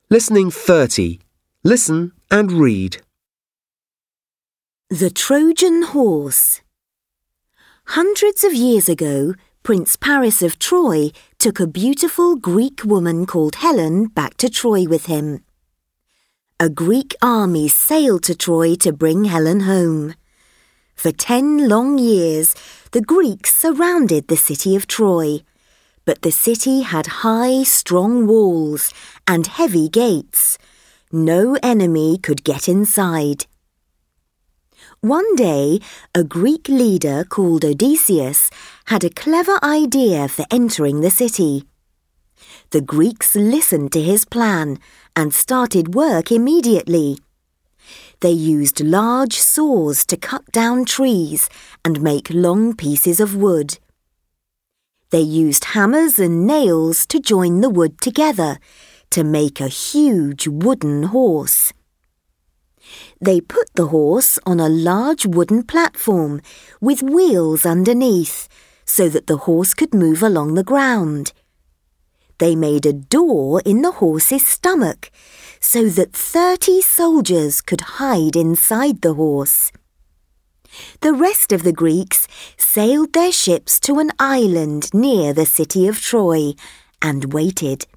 Listening 30. Listen and read. The Trojan Horse. Hundreds of years ago, Prince Paris of Troy took a beautiful Greek woman called Helen back to Troy with him. A Greek army sailed to Troy to bring Helen home. For 10 long years, the Greeks surrounded the city of Troy, but the city had high, strong walls and heavy gates. No enemy could get inside. One day, a Greek leader called Odysseus had a clever idea for entering the city. The Greeks listened to his plan and started work immediately. They used large saws to cut down trees and make long pieces of wood. They used hammers and nails to join the wood together to make a huge wooden horse. They put the horse on a large wooden platform with wheels underneath so that the horse could move along the ground. They made a door in the horse's stomach so that 30 soldiers could hide inside the horse. The rest of the Greeks sailed their ships to an island near the city of Troy and waited.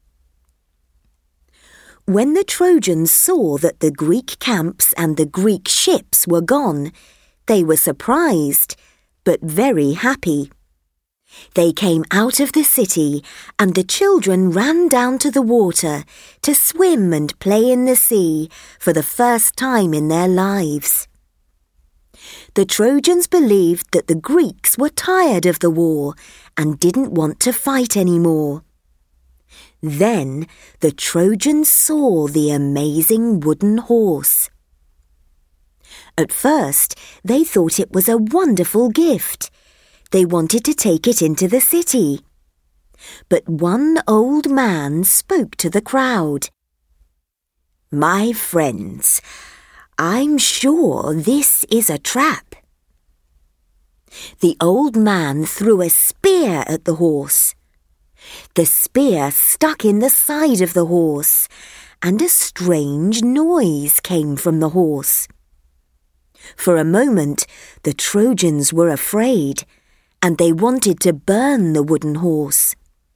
When the Trojans saw that the Greek camps and the Greek ships were gone, they were surprised, but very happy. They came out of the city, and the children ran down to the water to swim and play in the sea for the first time in their lives. The Trojans believed that the Greeks were tired of the war and didn't want to fight anymore. Then the Trojans saw the amazing wooden horse. At first, they thought it was a wonderful gift. They wanted to take it into the city. But one old man spoke to the crowd. "My friends, I'm sure this is a trap." The old man threw a spear at the horse. The spear stuck in the side of the horse, and a strange noise came from the horse. For a moment, the Trojans were afraid, and they wanted to burn the wooden horse.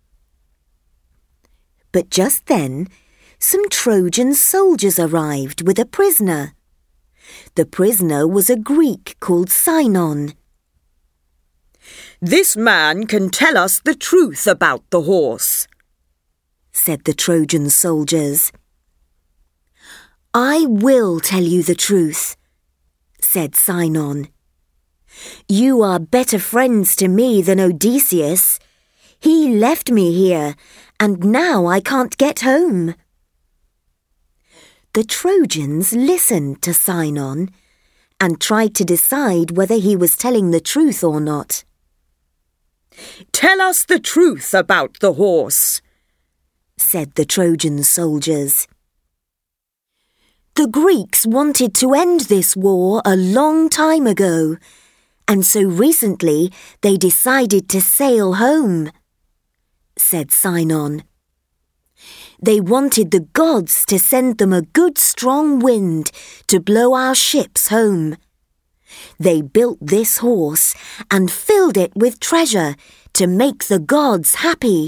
But just then, some Trojan soldiers arrived with a prisoner. The prisoner was a Greek called Sinon. "This man can tell us the truth about the horse," said the Trojan soldiers. "I will tell you the truth," said Sinon. "You are better friends to me than Odysseus. He left me here, and now I can't get home." The Trojans listened to Sinon and tried to decide whether he was telling the truth or not. "Tell us the truth about the horse," said the Trojan soldiers. "The Greeks wanted to end this war a long time ago, and so recently they decided to sail home," said Sinon. "They wanted the gods to send them a good strong wind to blow our ships home. They built this horse and filled it with treasure to make the gods happy."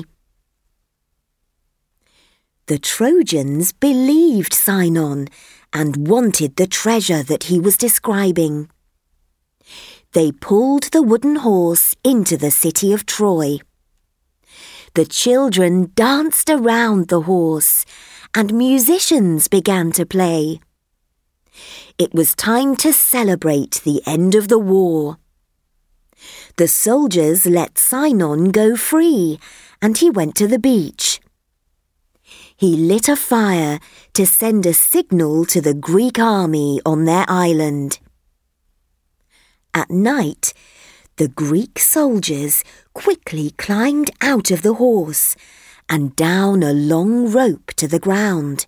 The Trojans believed Sinon and wanted the treasure that he was describing. They pulled the wooden horse into the city of Troy. The children danced around the horse, and musicians began to play. It was time to celebrate the end of the war. The soldiers let Sinon go free, and he went to the beach. He lit a fire to send a signal to the Greek army on their island. At night, the Greek soldiers quickly climbed out of the horse and down a long rope to the ground.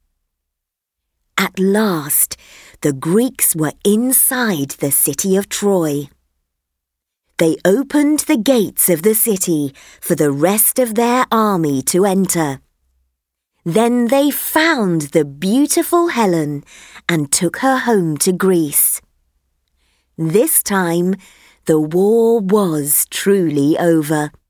At last, the Greeks were inside the city of Troy. They opened the gates of the city for the rest of their army to enter. Then they found the beautiful Helen and took her home to Greece. This time, the war was truly over.